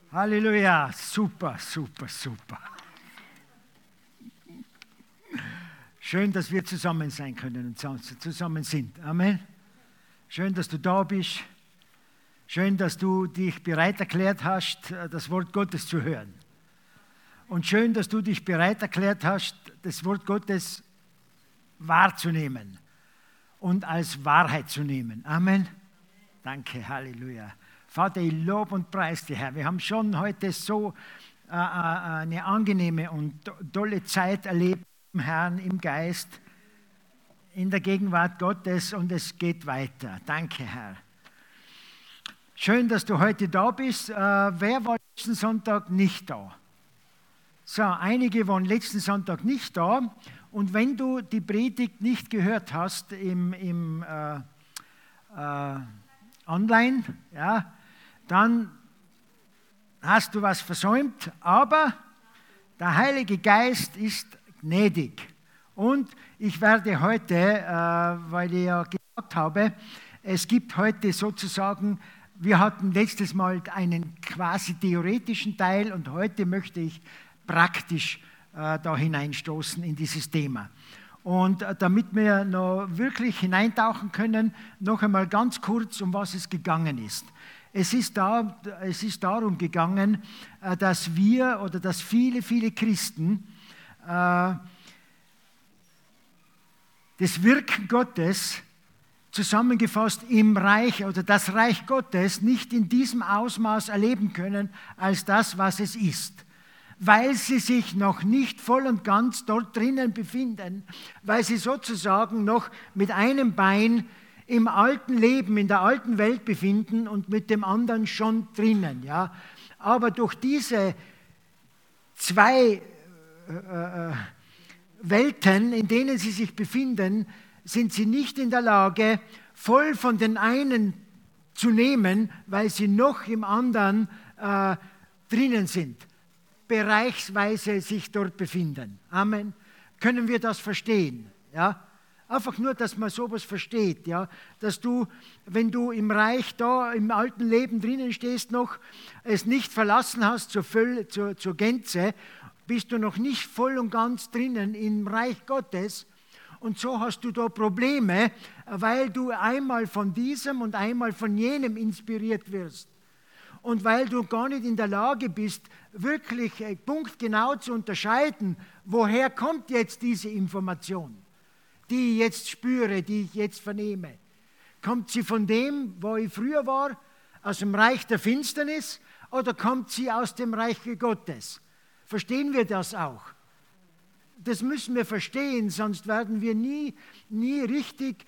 Halleluja, super, super, super. Schön, dass wir zusammen sein können und zusammen sind. Amen. Schön, dass du da bist. Schön, dass du dich bereit erklärt hast, das Wort Gottes zu hören. Und schön, dass du dich bereit erklärt hast, das Wort Gottes wahrzunehmen und als Wahrheit zu nehmen. Amen. Danke, Halleluja. Vater, ich lobe und preise dich, Herr. Wir haben schon heute so eine angenehme und tolle Zeit erlebt im Herrn, im Geist, in der Gegenwart Gottes, und es geht weiter. Danke, Herr. Schön, dass du heute da bist. Wer war letzten Sonntag nicht da? So, einige waren letzten Sonntag nicht da. Und wenn du die Predigt nicht gehört hast im Online, ja, dann hast du was versäumt. Aber der Heilige Geist ist gnädig. Und ich werde heute, weil ich ja gesagt habe, es gibt heute sozusagen, wir hatten letztes Mal einen quasi theoretischen Teil und heute möchte ich praktisch da hineinstoßen in dieses Thema. Und damit wir noch wirklich hineintauchen können, noch einmal ganz kurz, um was es gegangen ist. Es ist darum gegangen, dass wir oder dass viele, viele Christen das Wirken Gottes zusammengefasst im Reich oder das Reich Gottes nicht in diesem Ausmaß erleben können, als das, was es ist. Weil sie sich noch nicht voll und ganz dort drinnen befinden, weil sie sozusagen noch mit einem Bein im alten Leben, in der alten Welt befinden und mit dem anderen schon drinnen. Ja? Aber durch diese zwei Welten, in denen sie sich befinden, sind sie nicht in der Lage, voll von den einen zu nehmen, weil sie noch im anderen drinnen sind, bereichsweise sich dort befinden. Amen. Können wir das verstehen? Ja? Einfach nur, dass man sowas versteht, ja? Dass du, wenn du im Reich da, im alten Leben drinnen stehst noch, es nicht verlassen hast zur Gänze, bist du noch nicht voll und ganz drinnen im Reich Gottes. Und so hast du da Probleme, weil du einmal von diesem und einmal von jenem inspiriert wirst. Und weil du gar nicht in der Lage bist, wirklich punktgenau zu unterscheiden, woher kommt jetzt diese Information, die ich jetzt spüre, die ich jetzt vernehme. Kommt sie von dem, wo ich früher war, aus dem Reich der Finsternis, oder kommt sie aus dem Reich Gottes? Verstehen wir das auch? Das müssen wir verstehen, sonst werden wir nie richtig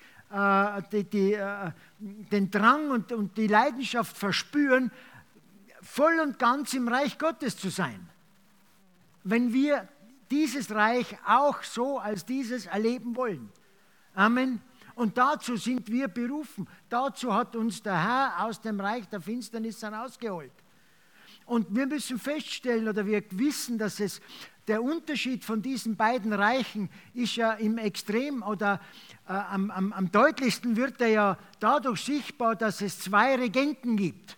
den Drang und die Leidenschaft verspüren, voll und ganz im Reich Gottes zu sein. Wenn wir dieses Reich auch so als dieses erleben wollen. Amen. Und dazu sind wir berufen. Dazu hat uns der Herr aus dem Reich der Finsternis herausgeholt. Und wir müssen feststellen oder wir wissen, dass der Unterschied von diesen beiden Reichen ist ja im Extrem oder am deutlichsten wird er ja dadurch sichtbar, dass es zwei Regenten gibt.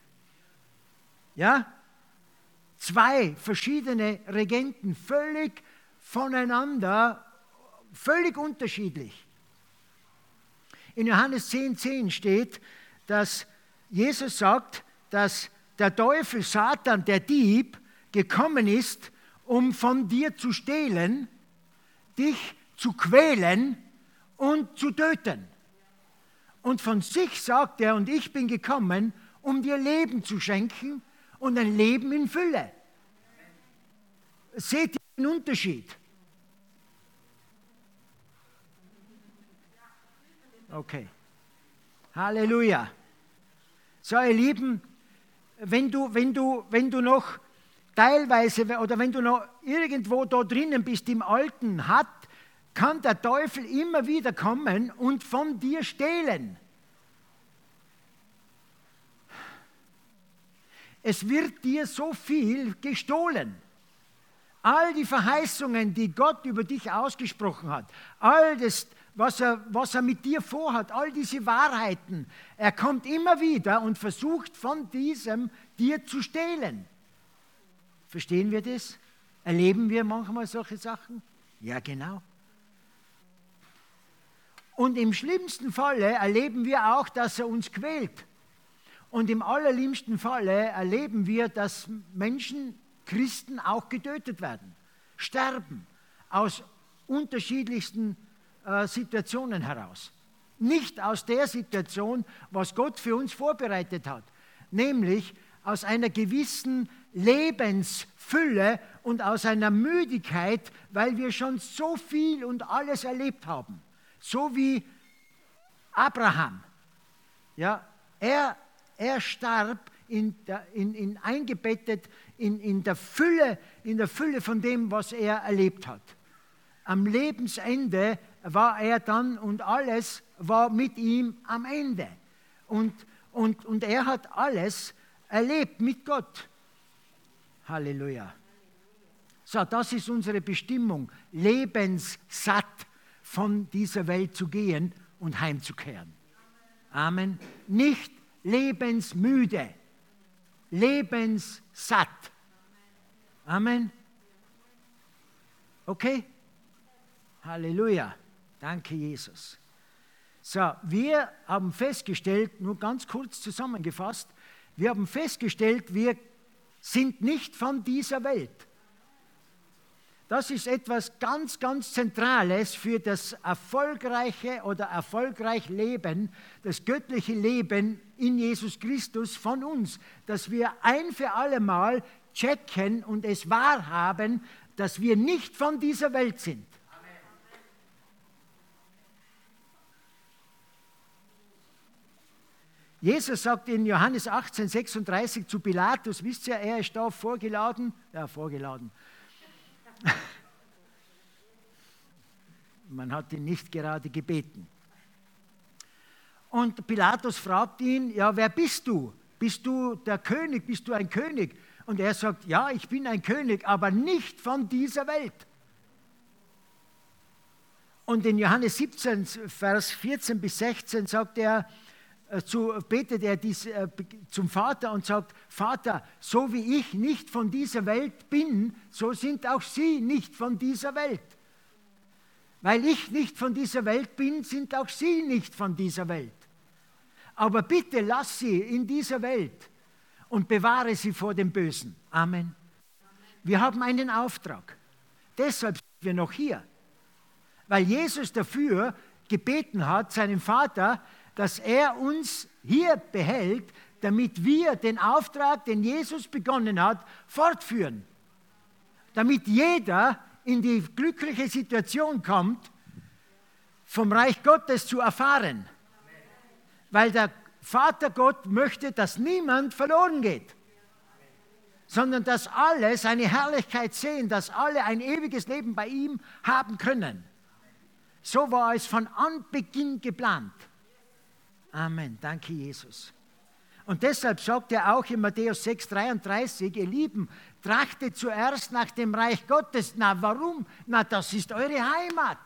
Ja? Zwei verschiedene Regenten, völlig voneinander, völlig unterschiedlich. In Johannes 10,10 steht, dass Jesus sagt, dass der Teufel, Satan, der Dieb, gekommen ist, um von dir zu stehlen, dich zu quälen und zu töten. Und von sich sagt er, und ich bin gekommen, um dir Leben zu schenken und ein Leben in Fülle. Seht ihr den Unterschied? Okay. Halleluja. So, ihr Lieben, wenn du noch teilweise oder wenn du noch irgendwo da drinnen bist im Alten, kann der Teufel immer wieder kommen und von dir stehlen. Es wird dir so viel gestohlen. All die Verheißungen, die Gott über dich ausgesprochen hat, all das, was er mit dir vorhat, all diese Wahrheiten. Er kommt immer wieder und versucht von diesem dir zu stehlen. Verstehen wir das? Erleben wir manchmal solche Sachen? Ja, genau. Und im schlimmsten Falle erleben wir auch, dass er uns quält. Und im allerliebsten Falle erleben wir, dass Menschen, Christen auch getötet werden, sterben, aus unterschiedlichsten Situationen heraus. Nicht aus der Situation, was Gott für uns vorbereitet hat, nämlich aus einer gewissen Lebensfülle und aus einer Müdigkeit, weil wir schon so viel und alles erlebt haben. So wie Abraham. Ja, er starb eingebettet in der Fülle von dem, was er erlebt hat. Am Lebensende war er dann und alles war mit ihm am Ende. Und er hat alles erlebt mit Gott. Halleluja. So, das ist unsere Bestimmung, lebenssatt von dieser Welt zu gehen und heimzukehren. Amen. Nicht lebensmüde, lebenssatt. Amen. Okay? Halleluja. Danke, Jesus. So, wir haben festgestellt, nur ganz kurz zusammengefasst, wir haben festgestellt, wir sind nicht von dieser Welt. Das ist etwas ganz, ganz Zentrales für das erfolgreiche oder erfolgreich Leben, das göttliche Leben in Jesus Christus von uns, dass wir ein für alle Mal checken und es wahrhaben, dass wir nicht von dieser Welt sind. Jesus sagt in Johannes 18,36 zu Pilatus, wisst ihr, er ist da vorgeladen. Man hat ihn nicht gerade gebeten. Und Pilatus fragt ihn, ja, wer bist du? Bist du der König? Bist du ein König? Und er sagt, ja, ich bin ein König, aber nicht von dieser Welt. Und in Johannes 17, Vers 14 bis 16 sagt er, betet er zum Vater und sagt, Vater, so wie ich nicht von dieser Welt bin, so sind auch sie nicht von dieser Welt. Weil ich nicht von dieser Welt bin, sind auch sie nicht von dieser Welt. Aber bitte lass sie in dieser Welt und bewahre sie vor dem Bösen. Amen. Wir haben einen Auftrag. Deshalb sind wir noch hier. Weil Jesus dafür gebeten hat, seinem Vater, dass er uns hier behält, damit wir den Auftrag, den Jesus begonnen hat, fortführen. Damit jeder in die glückliche Situation kommt, vom Reich Gottes zu erfahren. Weil der Vater Gott möchte, dass niemand verloren geht, sondern dass alle seine Herrlichkeit sehen, dass alle ein ewiges Leben bei ihm haben können. So war es von Anbeginn geplant. Amen. Danke, Jesus. Und deshalb sagt er auch in Matthäus 6,33, ihr Lieben, trachtet zuerst nach dem Reich Gottes. Na, warum? Na, das ist eure Heimat.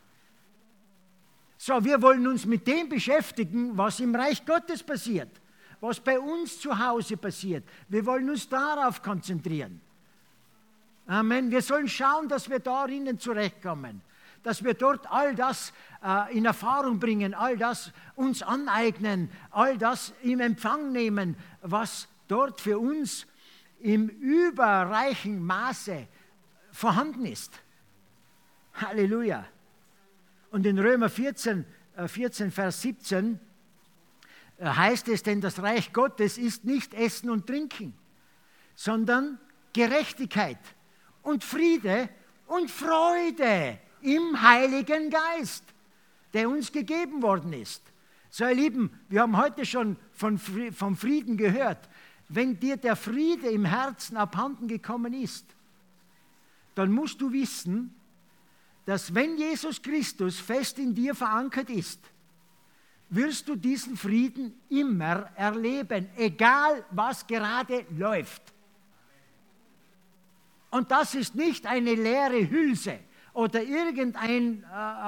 So, wir wollen uns mit dem beschäftigen, was im Reich Gottes passiert, was bei uns zu Hause passiert. Wir wollen uns darauf konzentrieren. Amen. Wir sollen schauen, dass wir darin zurechtkommen, dass wir dort all das in Erfahrung bringen, all das uns aneignen, all das im Empfang nehmen, was dort für uns im überreichen Maße vorhanden ist. Halleluja. Und in Römer 14, Vers 17 heißt es, denn das Reich Gottes ist nicht Essen und Trinken, sondern Gerechtigkeit und Friede und Freude im Heiligen Geist, der uns gegeben worden ist. So, ihr Lieben, wir haben heute schon vom Frieden gehört. Wenn dir der Friede im Herzen abhanden gekommen ist, dann musst du wissen, dass wenn Jesus Christus fest in dir verankert ist, wirst du diesen Frieden immer erleben, egal was gerade läuft. Und das ist nicht eine leere Hülse oder irgendein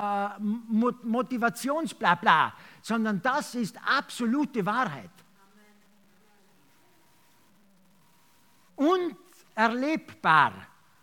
Motivationsblabla, sondern das ist absolute Wahrheit. Und erlebbar.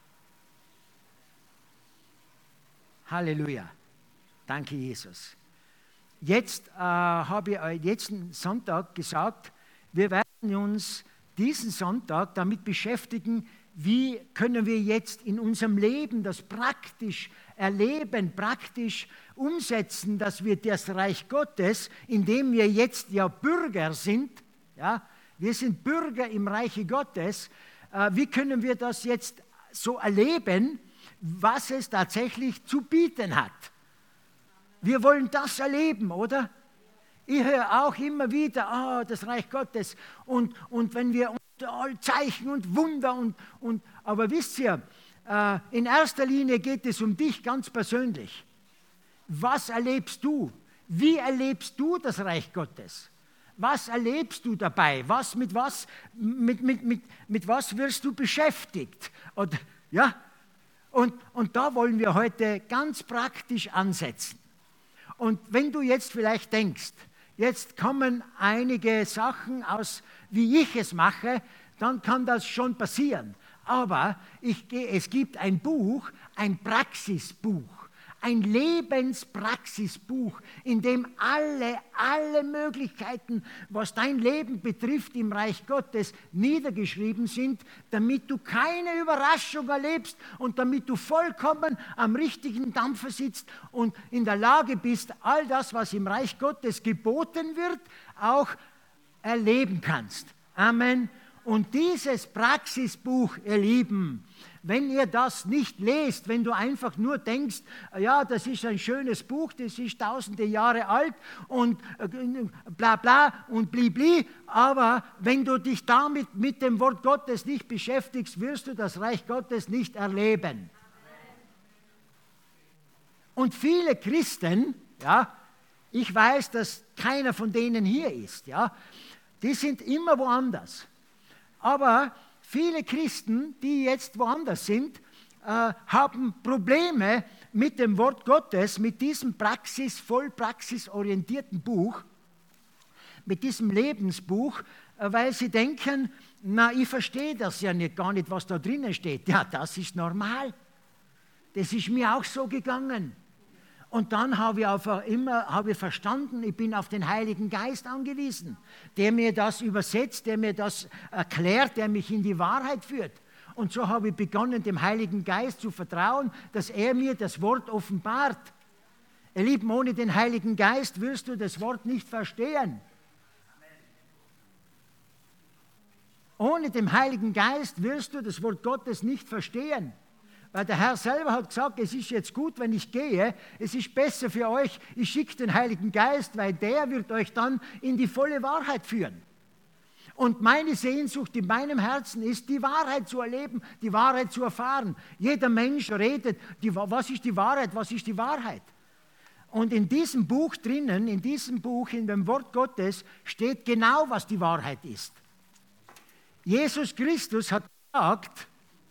Halleluja. Danke, Jesus. Jetzt habe ich letzten Sonntag gesagt, wir werden uns diesen Sonntag damit beschäftigen, wie können wir jetzt in unserem Leben das praktisch erleben, praktisch umsetzen, dass wir das Reich Gottes, in dem wir jetzt ja Bürger sind, ja, wir sind Bürger im Reiche Gottes, wie können wir das jetzt so erleben, was es tatsächlich zu bieten hat. Wir wollen das erleben, oder? Ich höre auch immer wieder, das Reich Gottes und wenn wir Zeichen und Wunder aber wisst ihr, in erster Linie geht es um dich ganz persönlich. Was erlebst du? Wie erlebst du das Reich Gottes? Was erlebst du dabei? Mit was wirst du beschäftigt? Und, ja? Und da wollen wir heute ganz praktisch ansetzen. Und wenn du jetzt vielleicht denkst, jetzt kommen einige Sachen aus, wie ich es mache, dann kann das schon passieren. Aber es gibt ein Buch, ein Praxisbuch, ein Lebenspraxisbuch, in dem alle Möglichkeiten, was dein Leben betrifft, im Reich Gottes niedergeschrieben sind, damit du keine Überraschung erlebst und damit du vollkommen am richtigen Dampfer sitzt und in der Lage bist, all das, was im Reich Gottes geboten wird, auch erleben kannst. Amen. Und dieses Praxisbuch, ihr Lieben, wenn ihr das nicht lest, wenn du einfach nur denkst, ja, das ist ein schönes Buch, das ist tausende Jahre alt und bla bla und blibli, aber wenn du dich damit mit dem Wort Gottes nicht beschäftigst, wirst du das Reich Gottes nicht erleben. Und viele Christen, ja, ich weiß, dass keiner von denen hier ist, ja, die sind immer woanders. Aber viele Christen, die jetzt woanders sind, haben Probleme mit dem Wort Gottes, mit diesem voll praxisorientierten Buch, mit diesem Lebensbuch, weil sie denken, na, ich verstehe das ja gar nicht, was da drinnen steht. Ja, das ist normal. Das ist mir auch so gegangen. Und dann habe ich verstanden, ich bin auf den Heiligen Geist angewiesen, der mir das übersetzt, der mir das erklärt, der mich in die Wahrheit führt. Und so habe ich begonnen, dem Heiligen Geist zu vertrauen, dass er mir das Wort offenbart. Ihr Lieben, ohne den Heiligen Geist wirst du das Wort nicht verstehen. Ohne den Heiligen Geist wirst du das Wort Gottes nicht verstehen. Weil der Herr selber hat gesagt, es ist jetzt gut, wenn ich gehe, es ist besser für euch, ich schicke den Heiligen Geist, weil der wird euch dann in die volle Wahrheit führen. Und meine Sehnsucht in meinem Herzen ist, die Wahrheit zu erleben, die Wahrheit zu erfahren. Jeder Mensch redet, was ist die Wahrheit, was ist die Wahrheit? Und in diesem Buch drinnen, in dem Wort Gottes, steht genau, was die Wahrheit ist. Jesus Christus hat gesagt,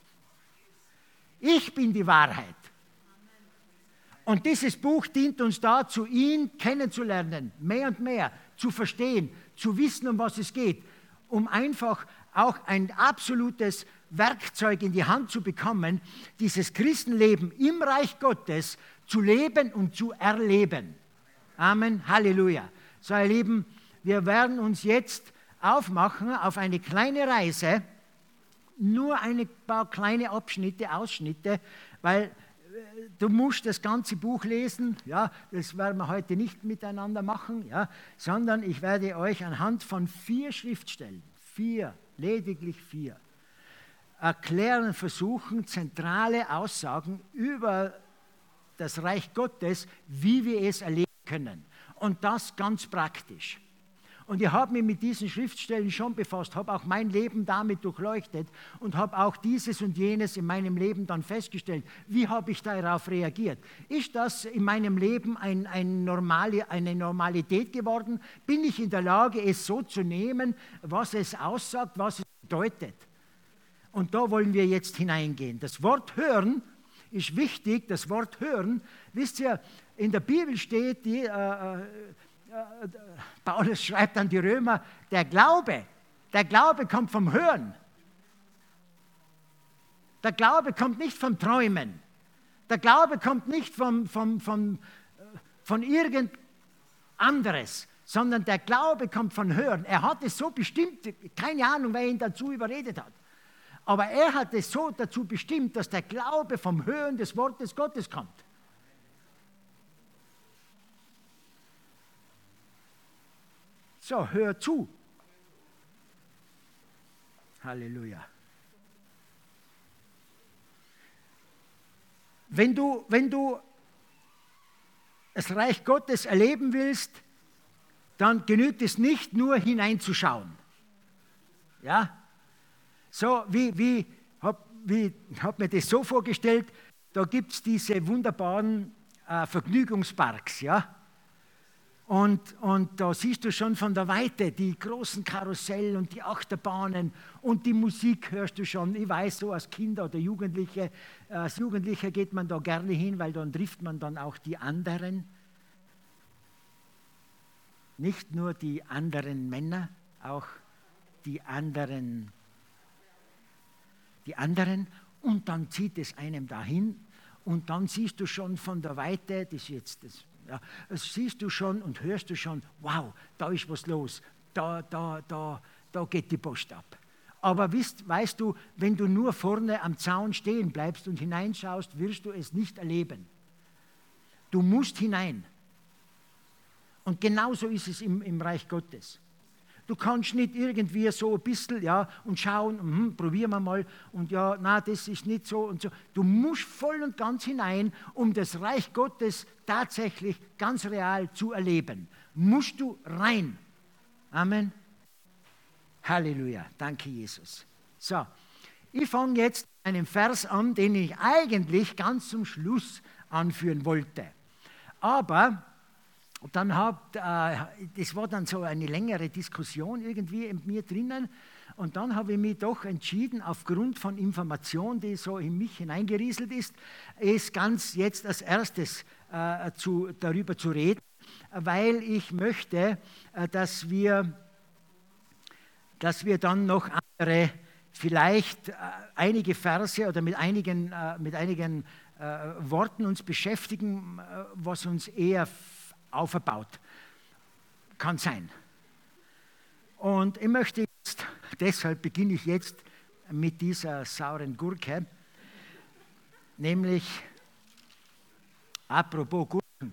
ich bin die Wahrheit. Und dieses Buch dient uns dazu, ihn kennenzulernen, mehr und mehr, zu verstehen, zu wissen, um was es geht, um einfach auch ein absolutes Werkzeug in die Hand zu bekommen, dieses Christenleben im Reich Gottes zu leben und zu erleben. Amen, Halleluja. So, ihr Lieben, wir werden uns jetzt aufmachen auf eine kleine Reise, nur ein paar kleine Ausschnitte, weil du musst das ganze Buch lesen, ja, das werden wir heute nicht miteinander machen, ja, sondern ich werde euch anhand von 4 Schriftstellen, lediglich 4, erklären versuchen, zentrale Aussagen über das Reich Gottes, wie wir es erleben können. Und das ganz praktisch. Und ich habe mich mit diesen Schriftstellen schon befasst, habe auch mein Leben damit durchleuchtet und habe auch dieses und jenes in meinem Leben dann festgestellt. Wie habe ich darauf reagiert? Ist das in meinem Leben eine Normalität geworden? Bin ich in der Lage, es so zu nehmen, was es aussagt, was es bedeutet? Und da wollen wir jetzt hineingehen. Das Wort hören ist wichtig, das Wort hören. Wisst ihr, in der Bibel steht, Paulus schreibt an die Römer, der Glaube kommt vom Hören. Der Glaube kommt nicht vom Träumen. Der Glaube kommt nicht von irgend anderes, sondern der Glaube kommt von Hören. Er hat es so bestimmt, keine Ahnung, wer ihn dazu überredet hat. Aber er hat es so dazu bestimmt, dass der Glaube vom Hören des Wortes Gottes kommt. So, hör zu. Halleluja. Wenn du das Reich Gottes erleben willst, dann genügt es nicht nur hineinzuschauen. Ja? So, wie habe mir das so vorgestellt, da gibt es diese wunderbaren Vergnügungsparks, ja? Und da siehst du schon von der Weite die großen Karussell und die Achterbahnen und die Musik hörst du schon. Ich weiß, so als Kinder oder Jugendliche, als Jugendlicher geht man da gerne hin, weil dann trifft man dann auch die anderen. Nicht nur die anderen Männer, auch die anderen. Und dann zieht es einem dahin und dann siehst du schon von der Weite, das siehst du schon und hörst du schon, wow, da ist was los, da geht die Post ab. Aber weißt du, wenn du nur vorne am Zaun stehen bleibst und hineinschaust, wirst du es nicht erleben. Du musst hinein. Und genauso ist es im Reich Gottes. Du kannst nicht irgendwie so ein bisschen, ja, und schauen, probieren wir mal, und ja, na, das ist nicht so und so. Du musst voll und ganz hinein, um das Reich Gottes tatsächlich ganz real zu erleben. Musst du rein. Amen. Halleluja. Danke, Jesus. So, ich fange jetzt einen Vers an, den ich eigentlich ganz zum Schluss anführen wollte. Aber dann das war dann so eine längere Diskussion irgendwie in mir drinnen und dann habe ich mich doch entschieden, aufgrund von Information, die so in mich hineingerieselt ist, es ganz jetzt als erstes darüber zu reden, weil ich möchte, dass wir dann noch andere, vielleicht einige Verse oder mit einigen Worten uns beschäftigen, was uns eher aufgebaut. Kann sein. Und ich möchte jetzt, deshalb beginne ich jetzt mit dieser sauren Gurke, nämlich, apropos Gurken,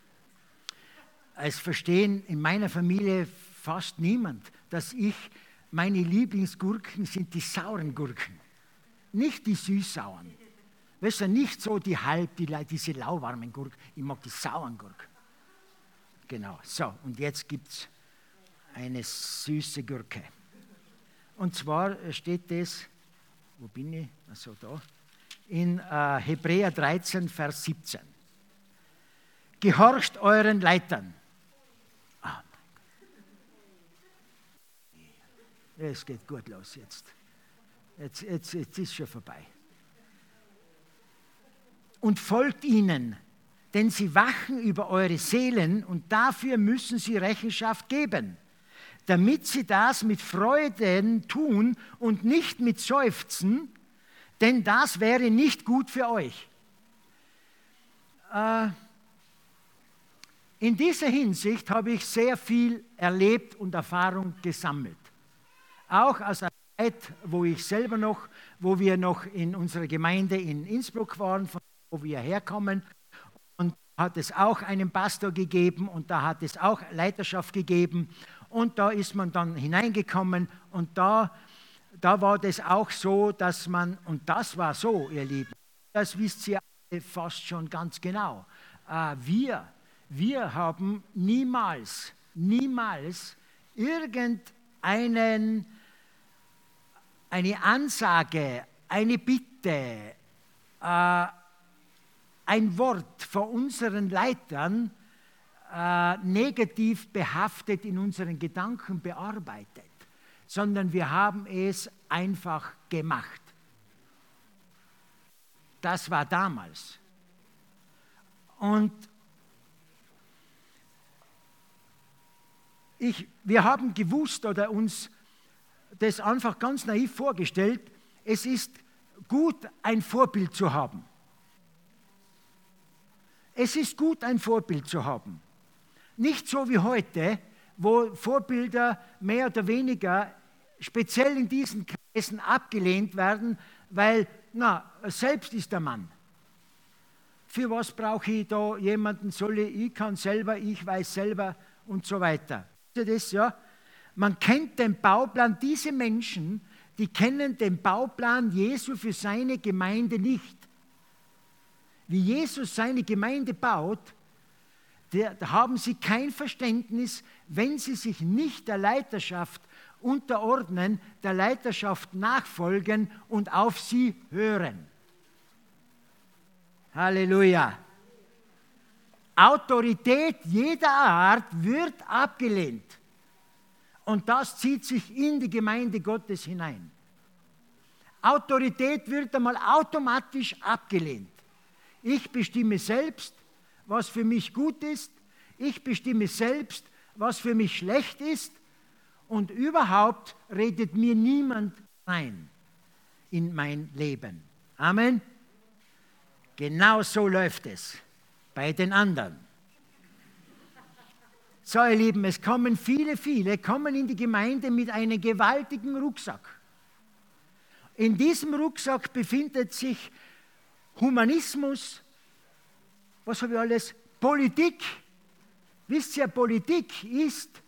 es verstehen in meiner Familie fast niemand, dass meine Lieblingsgurken sind die sauren Gurken, nicht die süß-sauren. Weißt du, nicht so diese lauwarmen Gurken, ich mag die sauren Gurken. Genau, so, und jetzt gibt es eine süße Gurke. Und zwar steht das, wo bin ich? Also da, in Hebräer 13, Vers 17. Gehorcht euren Leitern. Ah, es geht gut los jetzt. Jetzt ist schon vorbei. Und folgt ihnen, denn sie wachen über eure Seelen und dafür müssen sie Rechenschaft geben, damit sie das mit Freuden tun und nicht mit Seufzen, denn das wäre nicht gut für euch. In dieser Hinsicht habe ich sehr viel erlebt und Erfahrung gesammelt. Auch aus einer Zeit, wo wir noch in unserer Gemeinde in Innsbruck waren, von wo wir herkommen. Und da hat es auch einen Pastor gegeben und da hat es auch Leiterschaft gegeben. Und da ist man dann hineingekommen und da war das auch so, dass und das war so, ihr Lieben, das wisst ihr fast schon ganz genau. Wir haben niemals eine Ansage, eine Bitte, ein Wort von unseren Leitern negativ behaftet in unseren Gedanken bearbeitet, sondern wir haben es einfach gemacht. Das war damals. Und wir haben gewusst oder uns das einfach ganz naiv vorgestellt, es ist gut, ein Vorbild zu haben. Es ist gut, ein Vorbild zu haben. Nicht so wie heute, wo Vorbilder mehr oder weniger speziell in diesen Kreisen abgelehnt werden, weil, selbst ist der Mann. Für was brauche ich da jemanden? Ich kann selber, ich weiß selber und so weiter. Das, ja? Man kennt den Bauplan, diese Menschen, die kennen den Bauplan Jesu für seine Gemeinde nicht. Wie Jesus seine Gemeinde baut, da haben sie kein Verständnis, wenn sie sich nicht der Leiterschaft unterordnen, der Leiterschaft nachfolgen und auf sie hören. Halleluja. Autorität jeder Art wird abgelehnt. Und das zieht sich in die Gemeinde Gottes hinein. Autorität wird einmal automatisch abgelehnt. Ich bestimme selbst, was für mich gut ist. Ich bestimme selbst, was für mich schlecht ist. Und überhaupt redet mir niemand rein in mein Leben. Amen. Genau so läuft es bei den anderen. So, ihr Lieben, es kommen viele kommen in die Gemeinde mit einem gewaltigen Rucksack. In diesem Rucksack befindet sich Humanismus, was habe ich alles? Politik. Wisst ihr, Politik ist,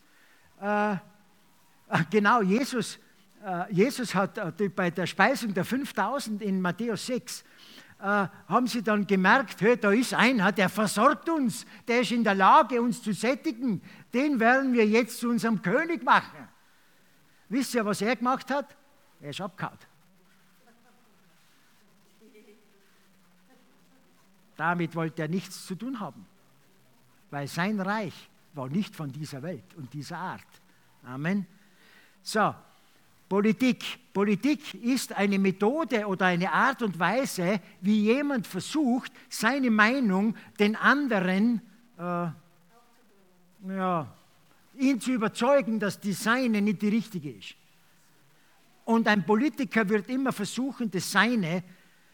genau, Jesus hat bei der Speisung der 5000 in Matthäus 6, haben sie dann gemerkt, hey, da ist einer, der versorgt uns, der ist in der Lage, uns zu sättigen, den werden wir jetzt zu unserem König machen. Wisst ihr, was er gemacht hat? Er ist abgehauen. Damit wollte er nichts zu tun haben, weil sein Reich war nicht von dieser Welt und dieser Art. Amen. So, Politik. Politik ist eine Methode oder eine Art und Weise, wie jemand versucht, seine Meinung den anderen, ihn zu überzeugen, dass die seine nicht die richtige ist. Und ein Politiker wird immer versuchen, das Seine,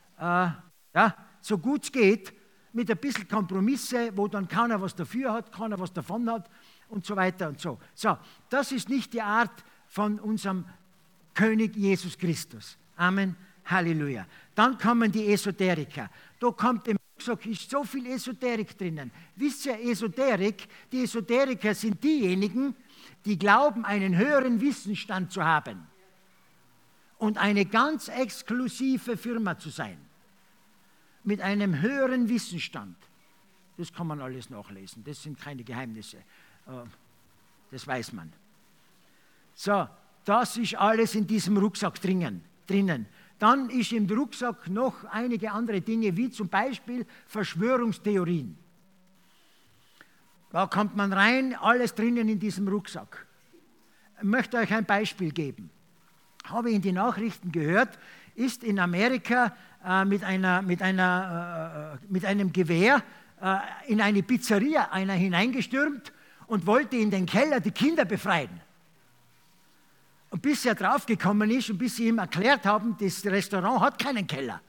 so gut es geht, mit ein bisschen Kompromisse, wo dann keiner was dafür hat, keiner was davon hat und so weiter und so. So, das ist nicht die Art von unserem König Jesus Christus. Amen. Halleluja. Dann kommen die Esoteriker. Da kommt im Rucksack ist so viel Esoterik drinnen. Wisst ihr, die Esoteriker sind diejenigen, die glauben, einen höheren Wissensstand zu haben und eine ganz exklusive Firma zu sein. Mit einem höheren Wissensstand. Das kann man alles nachlesen. Das sind keine Geheimnisse. Das weiß man. So, das ist alles in diesem Rucksack drinnen. Dann ist im Rucksack noch einige andere Dinge, wie zum Beispiel Verschwörungstheorien. Da kommt man rein, alles drinnen in diesem Rucksack. Ich möchte euch ein Beispiel geben. Habe ich in den Nachrichten gehört, ist in Amerika mit einem Gewehr in eine Pizzeria einer hineingestürmt und wollte in den Keller die Kinder befreien. Und bis er draufgekommen ist und bis sie ihm erklärt haben, das Restaurant hat keinen Keller.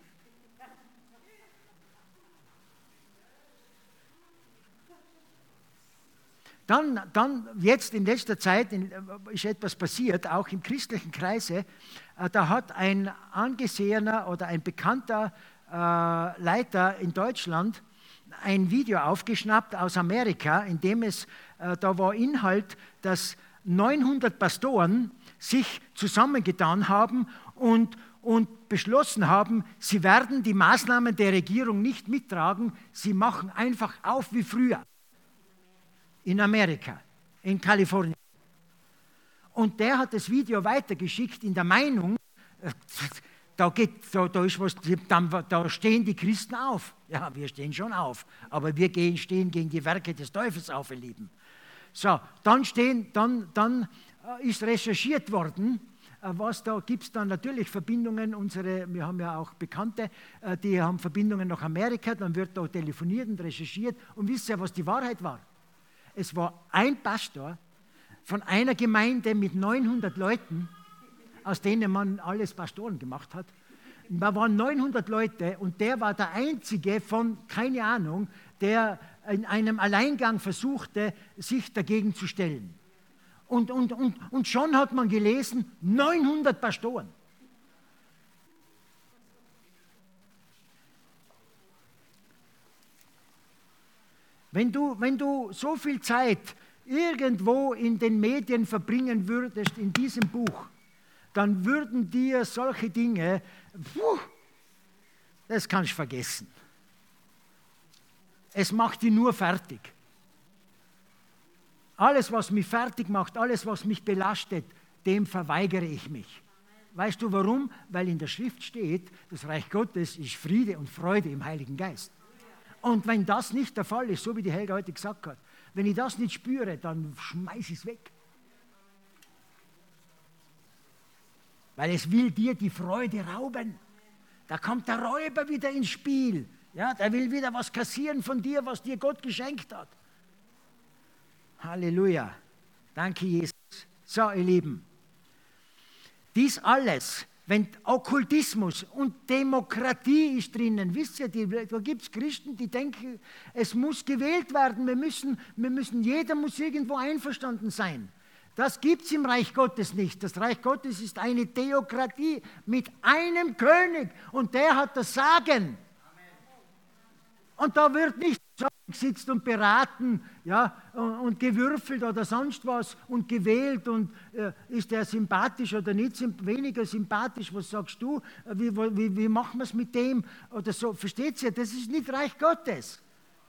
Dann jetzt in letzter Zeit ist etwas passiert, auch im christlichen Kreise. Da hat ein angesehener oder ein bekannter Leiter in Deutschland ein Video aufgeschnappt aus Amerika, in dem da war Inhalt, dass 900 Pastoren sich zusammengetan haben und beschlossen haben, sie werden die Maßnahmen der Regierung nicht mittragen, sie machen einfach auf wie früher. In Amerika, in Kalifornien. Und der hat das Video weitergeschickt in der Meinung, da stehen die Christen auf. Ja, wir stehen schon auf, aber wir stehen gegen die Werke des Teufels auf, ihr Lieben. So, dann ist recherchiert worden, Da gibt es dann natürlich Verbindungen. Wir haben ja auch Bekannte, die haben Verbindungen nach Amerika, dann wird da telefoniert und recherchiert. Und wisst ihr, was die Wahrheit war? Es war ein Pastor von einer Gemeinde mit 900 Leuten, aus denen man alles Pastoren gemacht hat. Da waren 900 Leute und der war der Einzige von, keine Ahnung, der in einem Alleingang versuchte, sich dagegen zu stellen. Und schon hat man gelesen, 900 Pastoren. Wenn du so viel Zeit irgendwo in den Medien verbringen würdest, in diesem Buch, dann würden dir solche Dinge, das kannst du vergessen. Es macht dich nur fertig. Alles, was mich fertig macht, alles, was mich belastet, dem verweigere ich mich. Weißt du warum? Weil in der Schrift steht, das Reich Gottes ist Friede und Freude im Heiligen Geist. Und wenn das nicht der Fall ist, so wie die Helga heute gesagt hat, wenn ich das nicht spüre, dann schmeiß ich es weg. Weil es will dir die Freude rauben. Da kommt der Räuber wieder ins Spiel. Ja, der will wieder was kassieren von dir, was dir Gott geschenkt hat. Halleluja. Danke, Jesus. So, ihr Lieben. Dies alles, wenn Okkultismus und Demokratie ist drinnen, wisst ihr, da gibt es Christen, die denken, es muss gewählt werden, jeder muss irgendwo einverstanden sein. Das gibt es im Reich Gottes nicht. Das Reich Gottes ist eine Theokratie mit einem König und der hat das Sagen. Und da wird nicht sitzt und beraten, ja, und gewürfelt oder sonst was und gewählt und ist der sympathisch oder nicht, weniger sympathisch, was sagst du, wie machen wir es mit dem oder so, versteht ihr, das ist nicht Reich Gottes.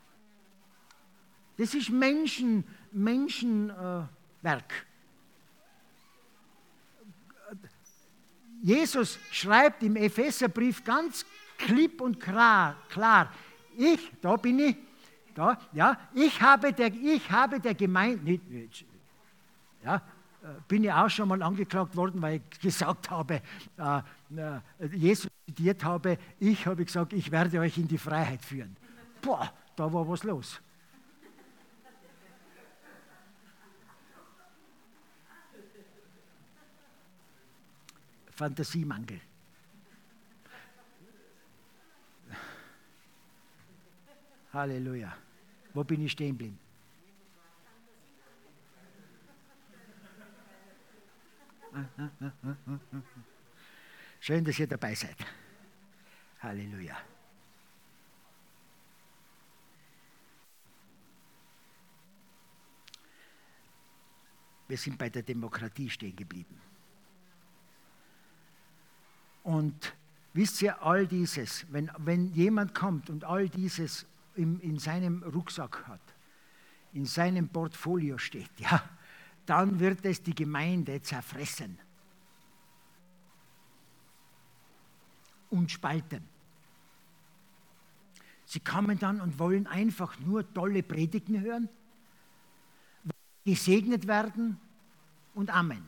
Das ist Menschenwerk. Jesus schreibt im Epheserbrief ganz klipp und klar, ich habe der Gemeinde, ja, bin ja auch schon mal angeklagt worden, weil ich gesagt habe, Jesus zitiert habe, ich habe gesagt, ich werde euch in die Freiheit führen. Boah, da war was los. Fantasiemangel. Halleluja. Wo bin ich stehen geblieben? Schön, dass ihr dabei seid. Halleluja. Wir sind bei der Demokratie stehen geblieben. Und wisst ihr, all dieses, wenn jemand kommt und all dieses in seinem Rucksack hat, in seinem Portfolio steht, ja, dann wird es die Gemeinde zerfressen und spalten. Sie kommen dann und wollen einfach nur tolle Predigten hören, gesegnet werden und Amen.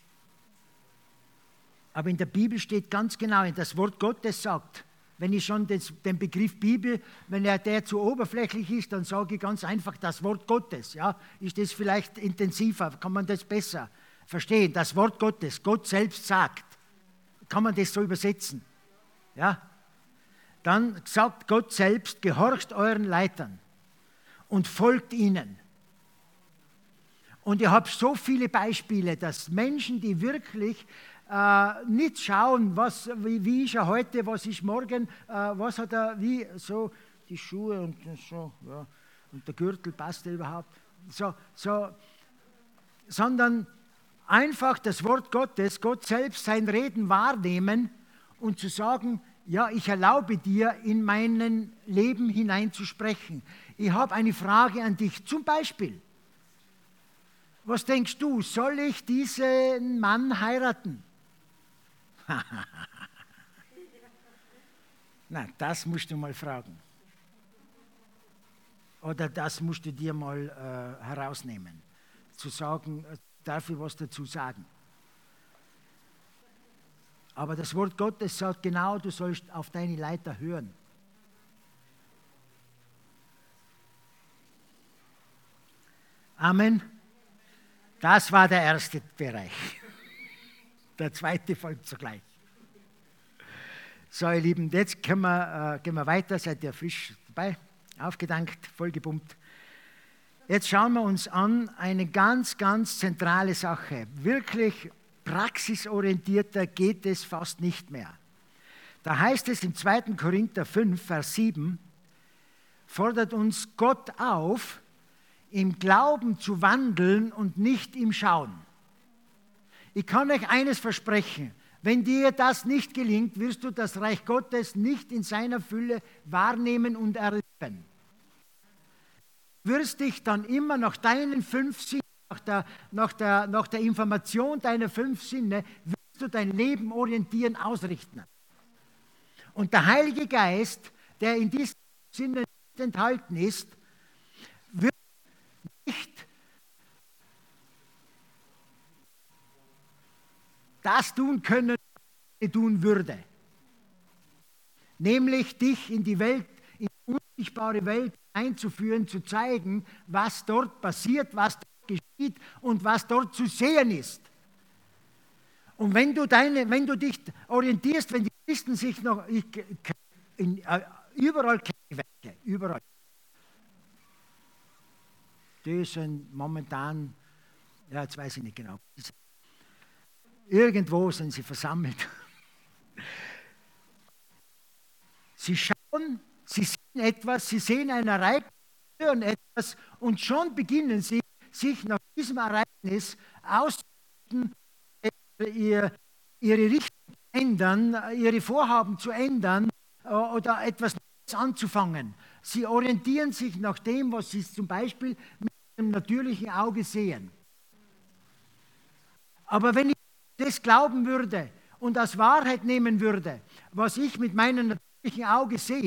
Aber in der Bibel steht ganz genau, das Wort Gottes sagt, wenn ich schon den Begriff Bibel, wenn der zu oberflächlich ist, dann sage ich ganz einfach das Wort Gottes. Ja? Ist das vielleicht intensiver? Kann man das besser verstehen? Das Wort Gottes, Gott selbst sagt. Kann man das so übersetzen? Ja? Dann sagt Gott selbst, gehorcht euren Leitern und folgt ihnen. Und ich habe so viele Beispiele, dass Menschen, die wirklich nicht schauen, wie ist er heute, was ist morgen, was hat er, wie, so die Schuhe und so, ja, und der Gürtel passt er überhaupt, sondern einfach das Wort Gottes, Gott selbst sein Reden wahrnehmen und zu sagen, ja, ich erlaube dir, in mein Leben hineinzusprechen. Ich habe eine Frage an dich, zum Beispiel, was denkst du, soll ich diesen Mann heiraten? Na, das musst du mal fragen. Oder das musst du dir mal herausnehmen. Zu sagen, darf ich was dazu sagen? Aber das Wort Gottes sagt genau, du sollst auf deine Leiter hören. Amen. Das war der erste Bereich. Der zweite folgt sogleich. So, ihr Lieben, jetzt gehen wir weiter. Seid ihr frisch dabei? Aufgedankt, vollgepumpt. Jetzt schauen wir uns an eine ganz, ganz zentrale Sache. Wirklich praxisorientierter geht es fast nicht mehr. Da heißt es im 2. Korinther 5, Vers 7, fordert uns Gott auf, im Glauben zu wandeln und nicht im Schauen. Ich kann euch eines versprechen, wenn dir das nicht gelingt, wirst du das Reich Gottes nicht in seiner Fülle wahrnehmen und erleben. Du wirst dich dann immer nach deinen 5 Sinnen, nach der Information deiner 5 Sinne, wirst du dein Leben orientieren, ausrichten. Und der Heilige Geist, der in diesen Sinnen nicht enthalten ist, wird nicht das tun können, was er tun würde. Nämlich dich in die Welt, in die unsichtbare Welt einzuführen, zu zeigen, was dort passiert, was dort geschieht und was dort zu sehen ist. Und wenn du dich orientierst, wenn die Christen sich noch überall Kerchwerke, überall, die sind momentan, ja, jetzt weiß ich nicht genau, irgendwo sind sie versammelt. Sie schauen, sie sehen etwas, sie sehen ein Ereignis, hören etwas und schon beginnen sie, sich nach diesem Ereignis auszurichten, ihre Richtung zu ändern, ihre Vorhaben zu ändern oder etwas Neues anzufangen. Sie orientieren sich nach dem, was sie zum Beispiel mit dem natürlichen Auge sehen. Aber wenn ich das glauben würde und als Wahrheit nehmen würde, was ich mit meinem natürlichen Auge sehe,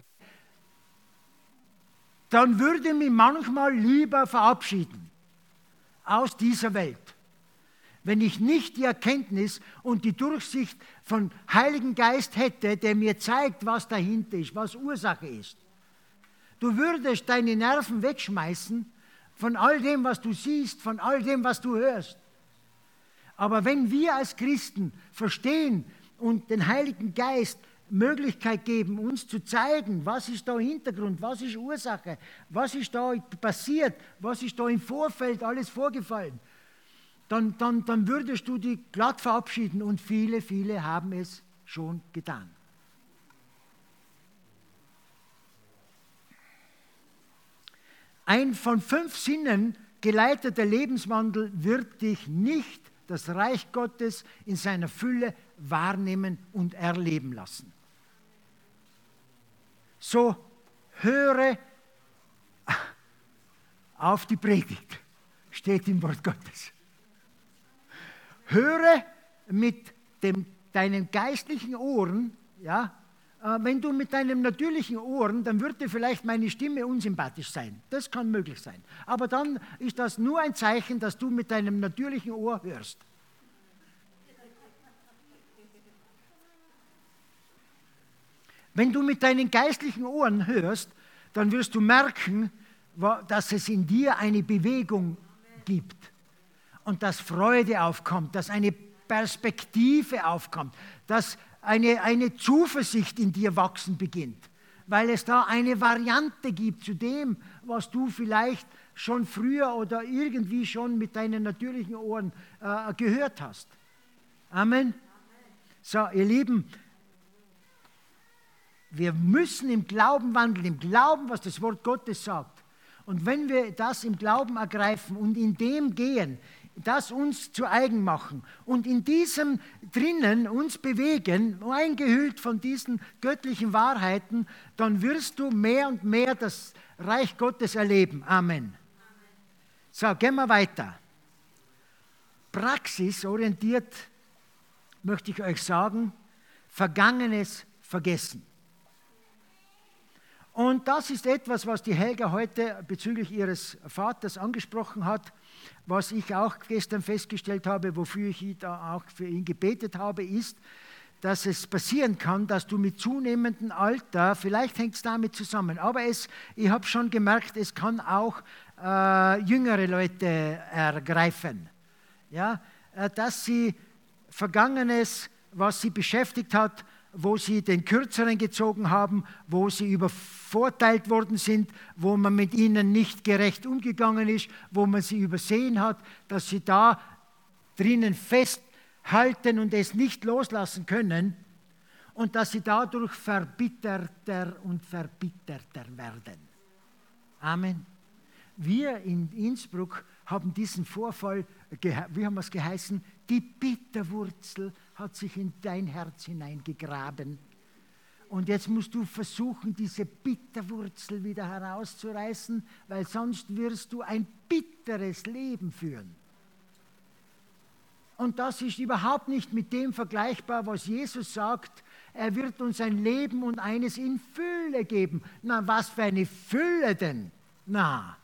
dann würde ich mich manchmal lieber verabschieden aus dieser Welt. Wenn ich nicht die Erkenntnis und die Durchsicht von Heiligen Geist hätte, der mir zeigt, was dahinter ist, was Ursache ist. Du würdest deine Nerven wegschmeißen von all dem, was du siehst, von all dem, was du hörst. Aber wenn wir als Christen verstehen und den Heiligen Geist Möglichkeit geben, uns zu zeigen, was ist da im Hintergrund, was ist Ursache, was ist da passiert, was ist da im Vorfeld alles vorgefallen, dann würdest du dich glatt verabschieden und viele, viele haben es schon getan. Ein von 5 Sinnen geleiteter Lebenswandel wird dich nicht das Reich Gottes in seiner Fülle wahrnehmen und erleben lassen. So höre auf die Predigt, steht im Wort Gottes. Höre mit deinen geistlichen Ohren, ja, wenn du mit deinen natürlichen Ohren, dann würde vielleicht meine Stimme unsympathisch sein. Das kann möglich sein. Aber dann ist das nur ein Zeichen, dass du mit deinem natürlichen Ohr hörst. Wenn du mit deinen geistlichen Ohren hörst, dann wirst du merken, dass es in dir eine Bewegung gibt und dass Freude aufkommt, dass eine Perspektive aufkommt, dass eine Zuversicht in dir wachsen beginnt, weil es da eine Variante gibt zu dem, was du vielleicht schon früher oder irgendwie schon mit deinen natürlichen Ohren gehört hast. Amen. So, ihr Lieben, wir müssen im Glauben wandeln, im Glauben, was das Wort Gottes sagt. Und wenn wir das im Glauben ergreifen und in dem gehen, das uns zu eigen machen und in diesem drinnen uns bewegen, eingehüllt von diesen göttlichen Wahrheiten, dann wirst du mehr und mehr das Reich Gottes erleben. Amen. So, gehen wir weiter. Praxisorientiert möchte ich euch sagen, Vergangenes vergessen. Und das ist etwas, was die Helga heute bezüglich ihres Vaters angesprochen hat, was ich auch gestern festgestellt habe, wofür ich da auch für ihn gebetet habe, ist, dass es passieren kann, dass du mit zunehmendem Alter, vielleicht hängt es damit zusammen, aber ich habe schon gemerkt, es kann auch jüngere Leute ergreifen. Ja? Dass sie Vergangenes, was sie beschäftigt hat, wo sie den Kürzeren gezogen haben, wo sie übervorteilt worden sind, wo man mit ihnen nicht gerecht umgegangen ist, wo man sie übersehen hat, dass sie da drinnen festhalten und es nicht loslassen können und dass sie dadurch verbitterter und verbitterter werden. Amen. Wir in Innsbruck haben diesen Vorfall, wie haben wir es geheißen, die Bitterwurzel hat sich in dein Herz hineingegraben. Und jetzt musst du versuchen, diese Bitterwurzel wieder herauszureißen, weil sonst wirst du ein bitteres Leben führen. Und das ist überhaupt nicht mit dem vergleichbar, was Jesus sagt. Er wird uns ein Leben und eines in Fülle geben. Na, was für eine Fülle denn? Na,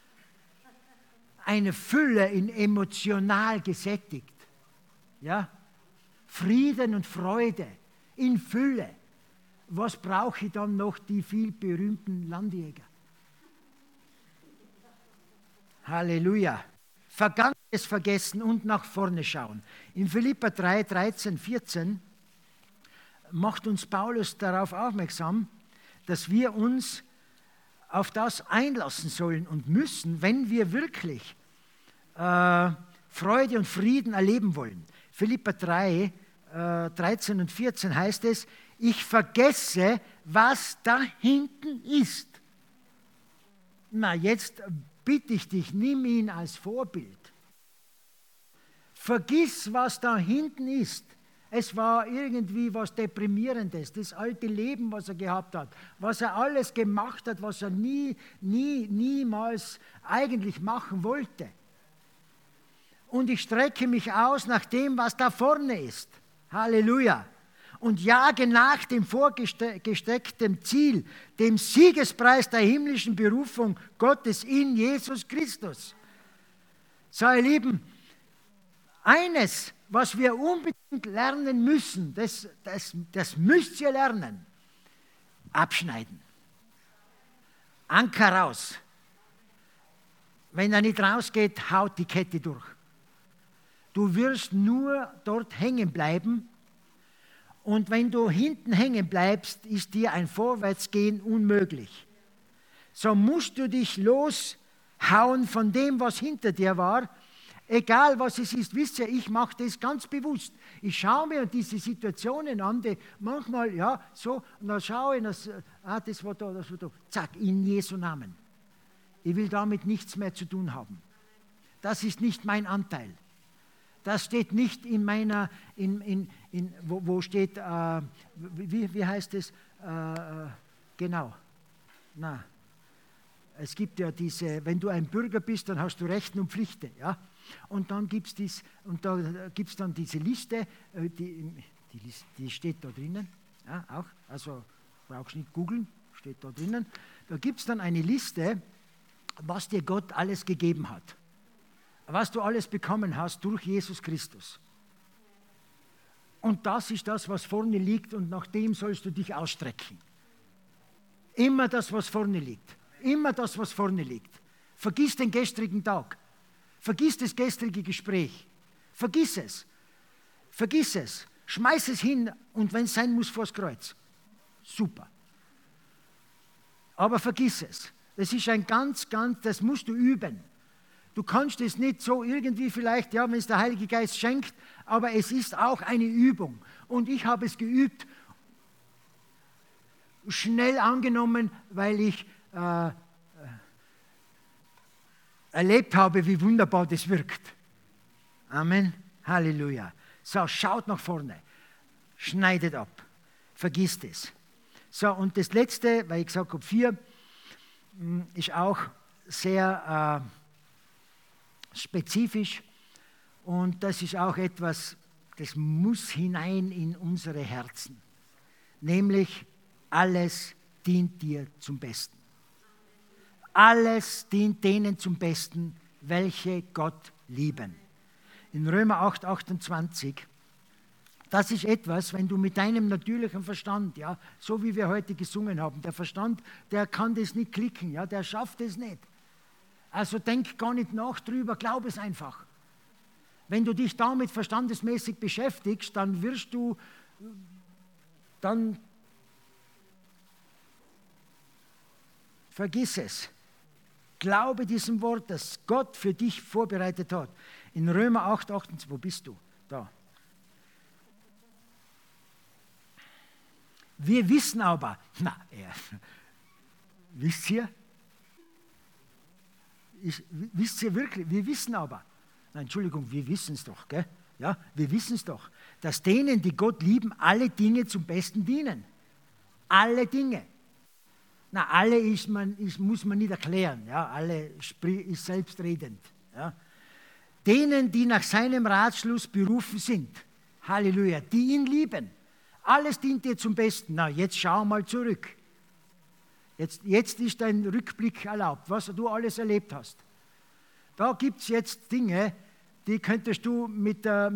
eine Fülle in emotional gesättigt. Ja? Frieden und Freude in Fülle. Was brauche ich dann noch, die viel berühmten Landjäger? Halleluja. Vergangenes vergessen und nach vorne schauen. In Philipper 3, 13, 14 macht uns Paulus darauf aufmerksam, dass wir uns auf das einlassen sollen und müssen, wenn wir wirklich Freude und Frieden erleben wollen. Philipper 3, 13 und 14 heißt es, ich vergesse, was da hinten ist. Na, jetzt bitte ich dich, nimm ihn als Vorbild. Vergiss, was da hinten ist. Es war irgendwie was Deprimierendes, das alte Leben, was er gehabt hat, was er alles gemacht hat, was er niemals eigentlich machen wollte. Und ich strecke mich aus nach dem, was da vorne ist. Halleluja. Und jage nach dem vorgesteckten Ziel, dem Siegespreis der himmlischen Berufung Gottes in Jesus Christus. So, ihr Lieben, eines, was wir unbedingt lernen müssen, das müsst ihr lernen, abschneiden. Anker raus. Wenn er nicht rausgeht, haut die Kette durch. Du wirst nur dort hängen bleiben. Und wenn du hinten hängen bleibst, ist dir ein Vorwärtsgehen unmöglich. So musst du dich loshauen von dem, was hinter dir war. Egal was es ist, wisst ihr, ich mache das ganz bewusst. Ich schaue mir diese Situationen an, die manchmal, ja, so, und dann schaue ich, das war da, das war da. Zack, in Jesu Namen. Ich will damit nichts mehr zu tun haben. Das ist nicht mein Anteil. Das steht nicht in meiner, wo steht, wie heißt es, genau, na, es gibt ja diese, wenn du ein Bürger bist, dann hast du Rechte und Pflichten, ja, und dann gibt es dann diese Liste, die steht da drinnen, ja, auch, also brauchst nicht googeln, steht da drinnen, da gibt es dann eine Liste, was dir Gott alles gegeben hat. Was du alles bekommen hast durch Jesus Christus. Und das ist das, was vorne liegt und nach dem sollst du dich ausstrecken. Immer das, was vorne liegt. Immer das, was vorne liegt. Vergiss den gestrigen Tag. Vergiss das gestrige Gespräch. Vergiss es. Vergiss es. Schmeiß es hin und wenn es sein muss, vors Kreuz. Super. Aber vergiss es. Das ist ein das musst du üben. Du kannst es nicht so irgendwie vielleicht, ja, wenn es der Heilige Geist schenkt, aber es ist auch eine Übung. Und ich habe es geübt, schnell angenommen, weil ich erlebt habe, wie wunderbar das wirkt. Amen. Halleluja. So, schaut nach vorne. Schneidet ab. Vergisst es. So, und das Letzte, weil ich gesagt habe, 4, ist auch sehr spezifisch und das ist auch etwas, das muss hinein in unsere Herzen. Nämlich, alles dient dir zum Besten. Alles dient denen zum Besten, welche Gott lieben. In Römer 8, 28, Das ist etwas, wenn du mit deinem natürlichen Verstand, ja, so wie wir heute gesungen haben, der Verstand, der kann das nicht klicken, ja, der schafft es nicht. Also denk gar nicht nach drüber, glaub es einfach. Wenn du dich damit verstandesmäßig beschäftigst, dann wirst du, dann vergiss es. Glaube diesem Wort, das Gott für dich vorbereitet hat. In Römer 8, 28, wo bist du? Da. Wir wissen aber, wisst ihr? Wisst ihr wirklich? Wir wissen aber, Entschuldigung, wir wissen es doch, gell? Ja, wir wissen es doch, dass denen, die Gott lieben, alle Dinge zum Besten dienen. Alle Dinge. Alle muss man nicht erklären, ja? Alle ist selbstredend. Ja? Denen, die nach seinem Ratschluss berufen sind, Halleluja, die ihn lieben. Alles dient dir zum Besten. Jetzt schau mal zurück. Jetzt ist dein Rückblick erlaubt, was du alles erlebt hast. Da gibt es jetzt Dinge, die könntest du mit der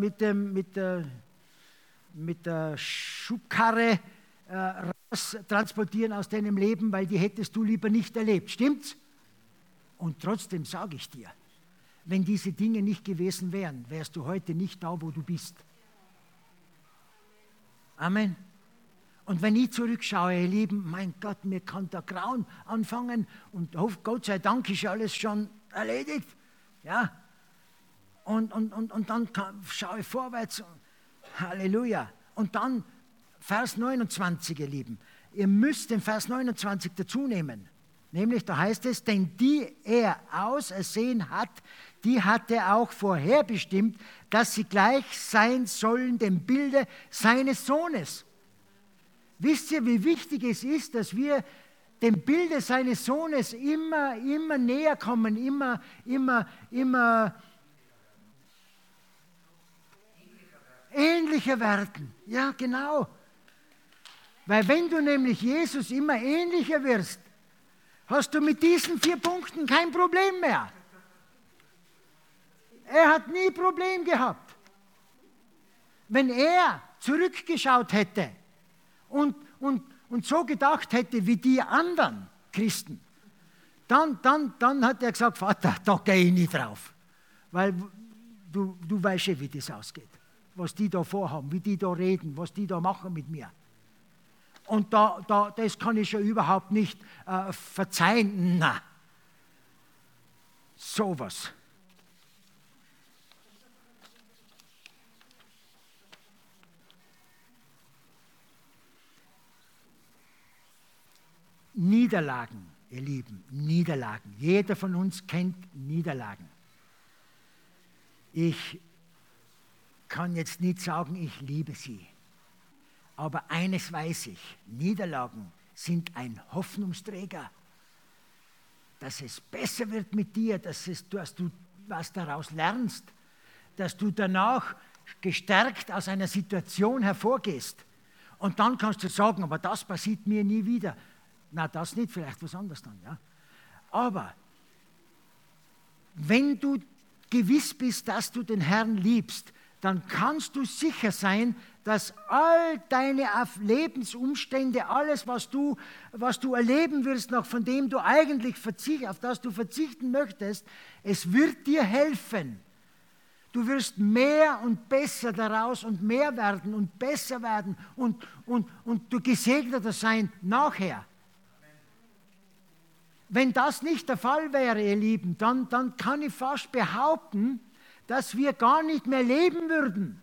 Schubkarre raus transportieren aus deinem Leben, weil die hättest du lieber nicht erlebt. Stimmt's? Und trotzdem sage ich dir, wenn diese Dinge nicht gewesen wären, wärst du heute nicht da, wo du bist. Amen. Und wenn ich zurückschaue, ihr Lieben, mein Gott, mir kann der Grauen anfangen und Gott sei Dank ist alles schon erledigt. Ja. Und dann schaue ich vorwärts. Halleluja. Und dann Vers 29, ihr Lieben. Ihr müsst den Vers 29 dazu nehmen. Nämlich, da heißt es, denn die er ausersehen hat, die hat er auch vorherbestimmt, dass sie gleich sein sollen dem Bilde seines Sohnes. Wisst ihr, wie wichtig es ist, dass wir dem Bilde seines Sohnes immer näher kommen, immer ähnlicher werden. Ja, genau. Weil wenn du nämlich Jesus immer ähnlicher wirst, hast du mit diesen 4 Punkten kein Problem mehr. Er hat nie Problem gehabt. Wenn er zurückgeschaut hätte und so gedacht hätte wie die anderen Christen, dann hat er gesagt, Vater, da gehe ich nicht drauf. Weil du weißt ja, wie das ausgeht. Was die da vorhaben, wie die da reden, was die da machen mit mir. Und das kann ich ja überhaupt nicht verzeihen. Na, sowas. Niederlagen, ihr Lieben, Niederlagen. Jeder von uns kennt Niederlagen. Ich kann jetzt nicht sagen, ich liebe sie. Aber eines weiß ich, Niederlagen sind ein Hoffnungsträger, dass es besser wird mit dir, dass du was daraus lernst, dass du danach gestärkt aus einer Situation hervorgehst. Und dann kannst du sagen, aber das passiert mir nie wieder. Na, das nicht, vielleicht was anderes dann. Ja. Aber wenn du gewiss bist, dass du den Herrn liebst, dann kannst du sicher sein, dass all deine Lebensumstände, alles, was du erleben wirst, noch von dem du eigentlich auf das du verzichten möchtest, es wird dir helfen. Du wirst mehr und besser daraus und mehr werden und besser werden und du gesegneter sein nachher. Wenn das nicht der Fall wäre, ihr Lieben, dann kann ich fast behaupten, dass wir gar nicht mehr leben würden.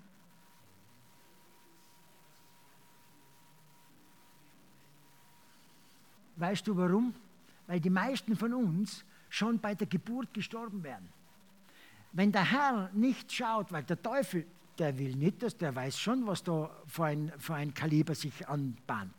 Weißt du warum? Weil die meisten von uns schon bei der Geburt gestorben wären. Wenn der Herr nicht schaut, weil der Teufel, der will nicht, der weiß schon, was da für ein Kaliber sich anbahnt.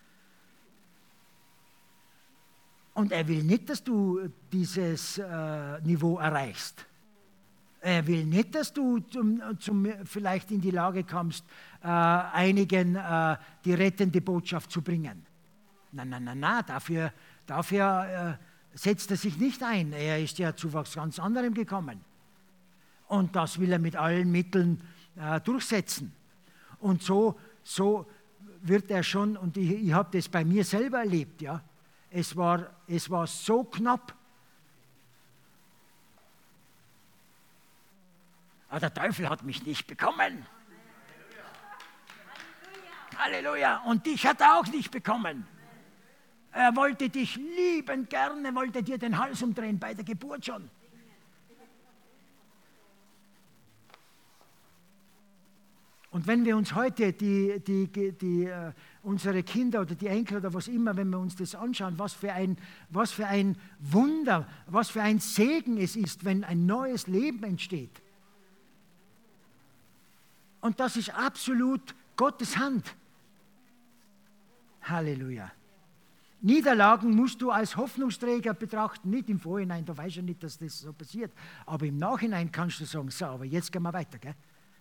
Und er will nicht, dass du dieses Niveau erreichst. Er will nicht, dass du vielleicht in die Lage kommst, einigen die rettende Botschaft zu bringen. Nein, dafür setzt er sich nicht ein. Er ist ja zu was ganz anderem gekommen. Und das will er mit allen Mitteln durchsetzen. Und so wird er schon, und ich habe das bei mir selber erlebt, ja. Es war so knapp. Aber der Teufel hat mich nicht bekommen. Halleluja. Und dich hat er auch nicht bekommen. Er wollte dich liebend gerne, wollte dir den Hals umdrehen, bei der Geburt schon. Und wenn wir uns heute unsere Kinder oder die Enkel oder was immer, wenn wir uns das anschauen, was für ein Wunder, was für ein Segen es ist, wenn ein neues Leben entsteht. Und das ist absolut Gottes Hand. Halleluja. Niederlagen musst du als Hoffnungsträger betrachten, nicht im Vorhinein, da weißt du nicht, dass das so passiert. Aber im Nachhinein kannst du sagen, so, aber jetzt gehen wir weiter, gell?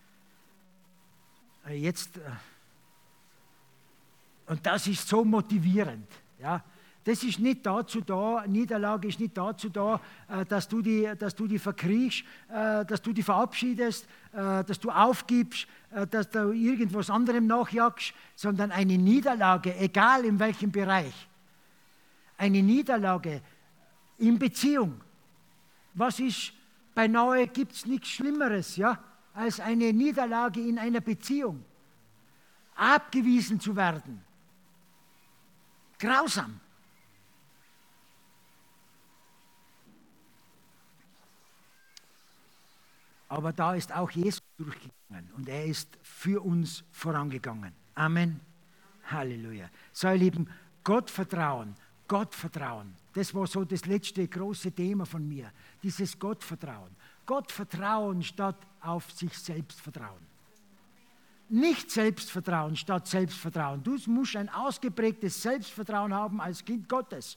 Und das ist so motivierend. Ja. Das ist nicht dazu da, Niederlage ist nicht dazu da, dass du die verkriechst, dass du die verabschiedest, dass du aufgibst, dass du irgendwas anderem nachjagst, sondern eine Niederlage, egal in welchem Bereich, eine Niederlage in Beziehung. Was ist, beinahe gibt es nichts Schlimmeres, ja, als eine Niederlage in einer Beziehung. Abgewiesen zu werden. Grausam. Aber da ist auch Jesus durchgegangen und er ist für uns vorangegangen. Amen. Halleluja. So, ihr Lieben, Gottvertrauen. Das war so das letzte große Thema von mir. Dieses Gottvertrauen. Gottvertrauen statt auf sich selbst vertrauen. Nicht Selbstvertrauen statt Selbstvertrauen. Du musst ein ausgeprägtes Selbstvertrauen haben als Kind Gottes.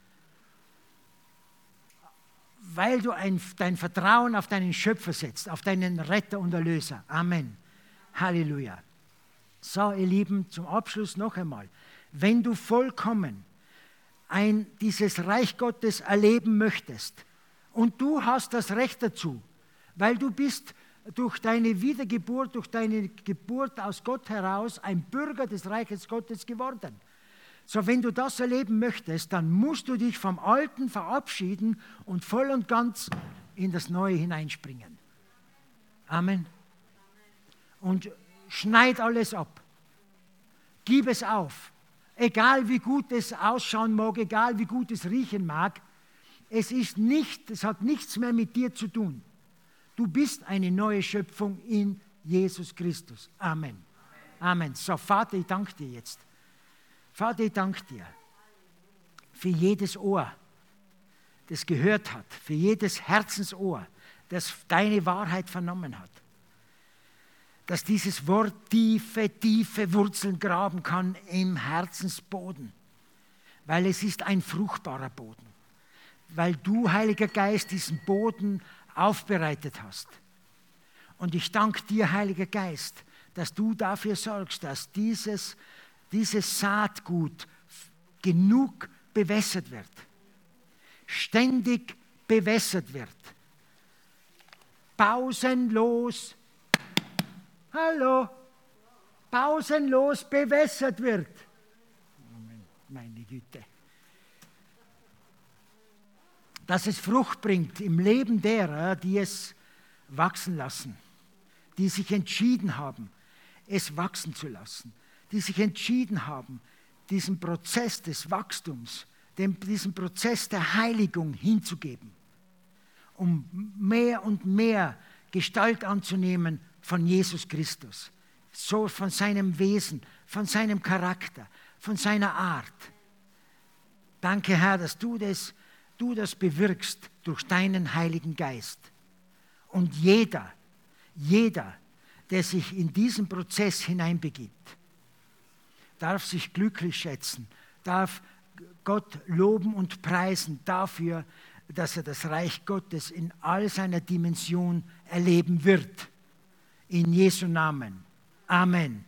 Weil du dein Vertrauen auf deinen Schöpfer setzt, auf deinen Retter und Erlöser. Amen. Halleluja. So, ihr Lieben, zum Abschluss noch einmal. Wenn du vollkommen dieses Reich Gottes erleben möchtest und du hast das Recht dazu, weil du bist durch deine Wiedergeburt, durch deine Geburt aus Gott heraus ein Bürger des Reiches Gottes geworden. So, wenn du das erleben möchtest, dann musst du dich vom Alten verabschieden und voll und ganz in das Neue hineinspringen. Amen. Und schneid alles ab. Gib es auf. Egal wie gut es ausschauen mag, egal wie gut es riechen mag, es hat nichts mehr mit dir zu tun. Du bist eine neue Schöpfung in Jesus Christus. Amen. Amen. So, Vater, ich danke dir jetzt. Vater, ich danke dir für jedes Ohr, das gehört hat, für jedes Herzensohr, das deine Wahrheit vernommen hat. Dass dieses Wort tiefe, tiefe Wurzeln graben kann im Herzensboden, weil es ist ein fruchtbarer Boden, weil du, Heiliger Geist, diesen Boden aufbereitet hast. Und ich danke dir, Heiliger Geist, dass du dafür sorgst, dass dieses Saatgut genug bewässert wird, ständig bewässert wird, pausenlos bewässert wird. Meine Güte. Dass es Frucht bringt im Leben derer, die es wachsen lassen, die sich entschieden haben, es wachsen zu lassen, die sich entschieden haben, diesen Prozess des Wachstums, diesen Prozess der Heiligung hinzugeben, um mehr und mehr Gestalt anzunehmen von Jesus Christus, so von seinem Wesen, von seinem Charakter, von seiner Art. Danke, Herr, dass du das bewirkst durch deinen Heiligen Geist. Und jeder, der sich in diesen Prozess hineinbegibt, darf sich glücklich schätzen, darf Gott loben und preisen dafür, dass er das Reich Gottes in all seiner Dimension erleben wird. In Jesu Namen. Amen.